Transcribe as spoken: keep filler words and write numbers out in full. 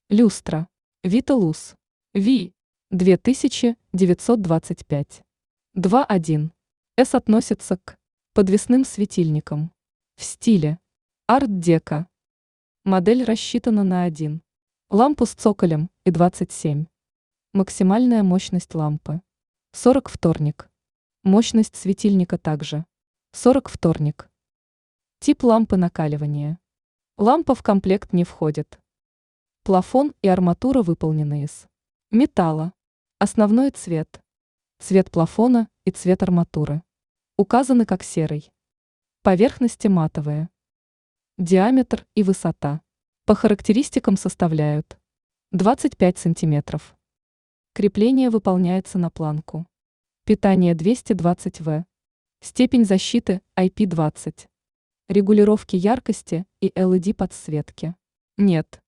Люстра. Виталус. Ви. две тысячи девятьсот двадцать пять. два один. С относится к подвесным светильникам. В стиле арт-деко. Модель рассчитана на один лампу с цоколем и двадцать семь. Максимальная мощность лампы сорок вторник. Мощность светильника также сорок вторник. Тип лампы накаливания. Лампа в комплект не входит. Плафон и арматура выполнены из металла. Основной цвет. Цвет плафона и цвет арматуры указаны как серый. Поверхности матовые. Диаметр и высота по характеристикам составляют двадцать пять сантиметров. Крепление выполняется на планку. Питание двести двадцать ватт. Степень защиты ай пи двадцать. Регулировки яркости и эл и ди подсветки нет.